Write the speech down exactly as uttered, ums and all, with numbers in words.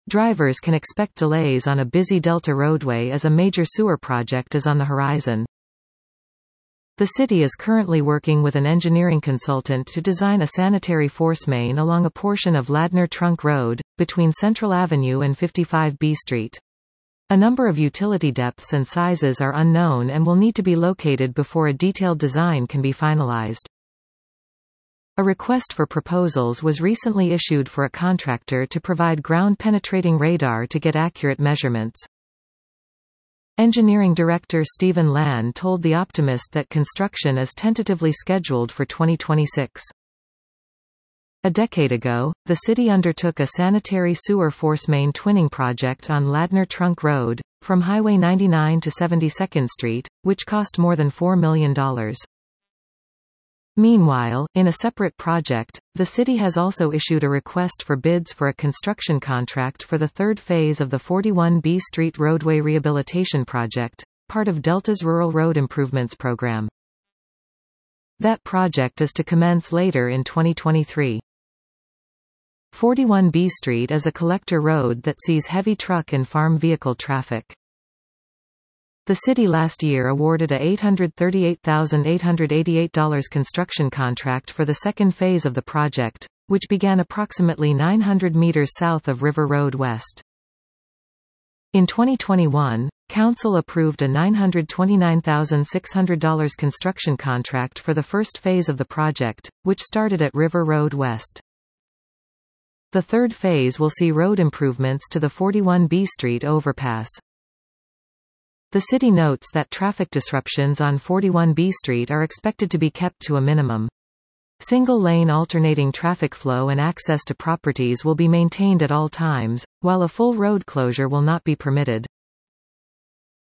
drivers can expect delays on a busy Delta roadway as a major sewer project is on the horizon. The city is currently working with an engineering consultant to design a sanitary force main along a portion of Ladner Trunk Road, between Central Avenue and fifty-five B Street. A number of utility depths and sizes are unknown and will need to be located before a detailed design can be finalized. A request for proposals was recently issued for a contractor to provide ground-penetrating radar to get accurate measurements. Engineering Director Stephen Lan told The Optimist that construction is tentatively scheduled for twenty twenty-six. A decade ago, the city undertook a sanitary sewer force main twinning project on Ladner Trunk Road, from Highway ninety-nine to seventy-second Street, which cost more than four million dollars. Meanwhile, in a separate project, the city has also issued a request for bids for a construction contract for the third phase of the forty-one B Street roadway rehabilitation project, part of Delta's Rural Road Improvements Program. That project is to commence later in twenty twenty-three. forty-one B Street is a collector road that sees heavy truck and farm vehicle traffic. The city last year awarded a eight hundred thirty-eight thousand eight hundred eighty-eight dollars construction contract for the second phase of the project, which began approximately nine hundred meters south of River Road West. In twenty twenty-one, Council approved a nine hundred twenty-nine thousand six hundred dollars construction contract for the first phase of the project, which started at River Road West. The third phase will see road improvements to the forty-one B Street overpass. The city notes that traffic disruptions on forty-one B Street are expected to be kept to a minimum. Single-lane alternating traffic flow and access to properties will be maintained at all times, while a full road closure will not be permitted.